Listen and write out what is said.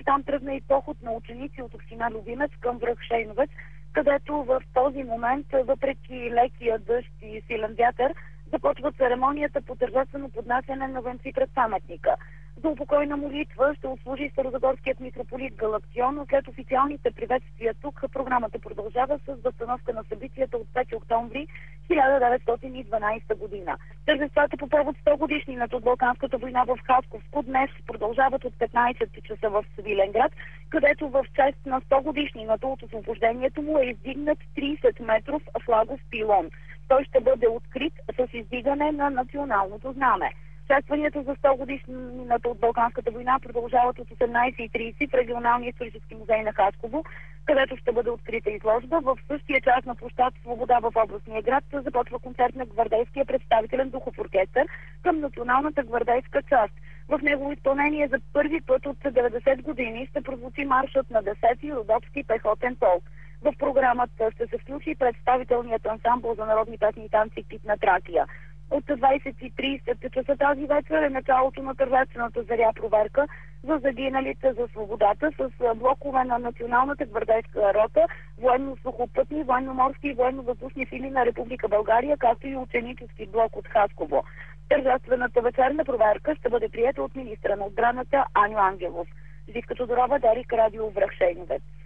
Оттам тръгна и поход на ученици от община Любимец към връх Шейновец, където в този момент, въпреки лекия дъжд и силен вятър, започва церемонията по тържествено поднасяне на венци пред паметника. За упокойна молитва ще услужи старозагорският митрополит Галактион, но след официалните приветствия тук програмата продължава с възстановка на събитията от 5 октомври 1912 година. Тържествата по повод 100 годишнината от Балканската война в Хасковско днес продължават от 15 часа в Свиленград, където в чест на 100 годишнината от освобождението му е издигнат 30 метров флагов пилон. Той ще бъде открит с издигане на националното знаме. Шестванията за 100 годишнината от Балканската война продължават от 18:30 в регионалния исторически музей на Хасково, където ще бъде открита изложба. В същия час на площад Свобода в областния град започва концерт на гвардейския представителен духов оркестър към националната гвардейска част. В негово изпълнение за първи път от 90 години ще прозвучи маршът на 10-ти Родопски пехотен полк. В програмата ще се включи представителният ансамбъл за народни песни и танци Питна Тракия. От 20:30 часа тази вечер е началото на тържествената заря проверка за загиналите за свободата с блокове на Националната гвардейска рота, военно-сухопътни, военно-морски и военно-въздушни сили на Република България, както и ученически блок от Хасково. Тържествената вечерна проверка ще бъде приета от министра на отбраната Аню Ангелов. Живка Тодорова, Дарик, Радио Връх Шейновец.